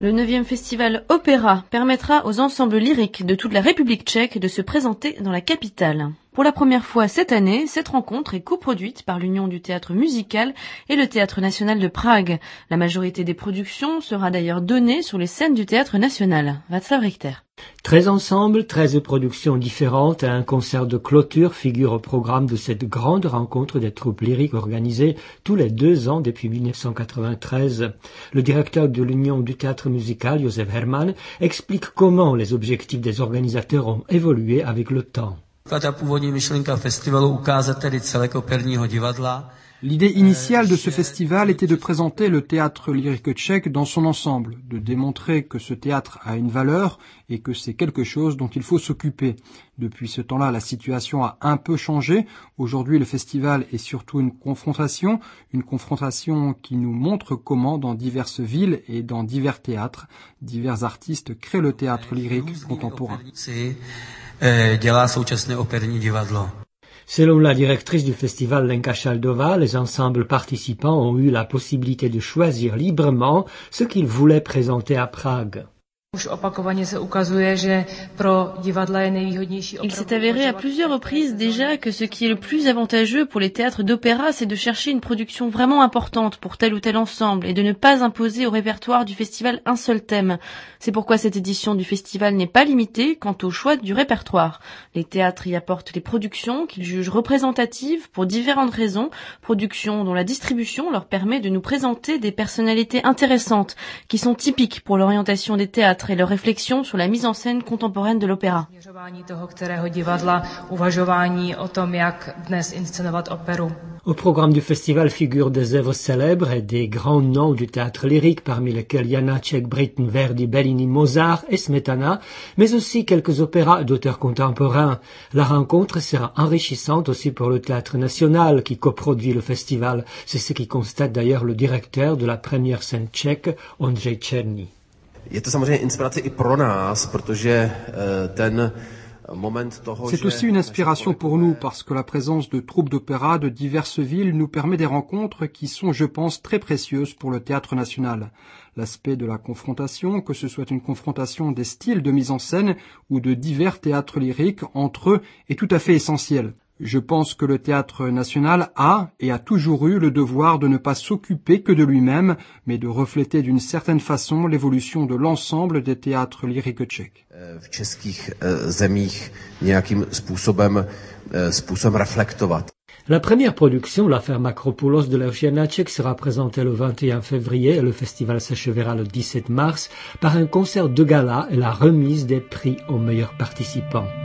Le 9e festival Opéra permettra aux ensembles lyriques de toute la République tchèque de se présenter dans la capitale. Pour la première fois cette année, cette rencontre est coproduite par l'Union du théâtre musical et le Théâtre national de Prague. La majorité des productions sera d'ailleurs donnée sur les scènes du Théâtre national. Václav Richter. 13 ensembles, 13 productions différentes et un concert de clôture figurent au programme de cette grande rencontre des troupes lyriques organisée tous les 2 ans depuis 1993. Le directeur de l'Union du théâtre musical, Josef Herman, explique comment les objectifs des organisateurs ont évolué avec le temps. L'idée initiale de ce festival était de présenter le théâtre lyrique tchèque dans son ensemble, de démontrer que ce théâtre a une valeur et que c'est quelque chose dont il faut s'occuper. Depuis ce temps-là, la situation a un peu changé. Aujourd'hui, le festival est surtout une confrontation qui nous montre comment dans diverses villes et dans divers théâtres, divers artistes créent le théâtre lyrique contemporain. Selon la directrice du festival Lenka Šaldová, les ensembles participants ont eu la possibilité de choisir librement ce qu'ils voulaient présenter à Prague. Il s'est avéré à plusieurs reprises déjà que ce qui est le plus avantageux pour les théâtres d'opéra, c'est de chercher une production vraiment importante pour tel ou tel ensemble et de ne pas imposer au répertoire du festival un seul thème. C'est pourquoi cette édition du festival n'est pas limitée quant au choix du répertoire. Les théâtres y apportent les productions qu'ils jugent représentatives pour différentes raisons, productions dont la distribution leur permet de nous présenter des personnalités intéressantes qui sont typiques pour l'orientation des théâtres et leur réflexion sur la mise en scène contemporaine de l'opéra. Au programme du festival figurent des œuvres célèbres et des grands noms du théâtre lyrique, parmi lesquels Janáček, Britten, Verdi, Bellini, Mozart et Smetana, mais aussi quelques opéras d'auteurs contemporains. La rencontre sera enrichissante aussi pour le Théâtre national qui coproduit le festival. C'est ce qui constate d'ailleurs le directeur de la première scène tchèque, Ondřej Černý. C'est aussi une inspiration pour nous parce que la présence de troupes d'opéra de diverses villes nous permet des rencontres qui sont, je pense, très précieuses pour le théâtre national. L'aspect de la confrontation, que ce soit une confrontation des styles de mise en scène ou de divers théâtres lyriques entre eux, est tout à fait essentiel. Je pense que le théâtre national a et a toujours eu le devoir de ne pas s'occuper que de lui-même, mais de refléter d'une certaine façon l'évolution de l'ensemble des théâtres lyriques tchèques. V českých zemích nějakým způsobem reflektovat. La première production, l'affaire Makropoulos de Leoš Janáček, sera présentée le 21 février et le festival s'achèvera le 17 mars par un concert de gala et la remise des prix aux meilleurs participants.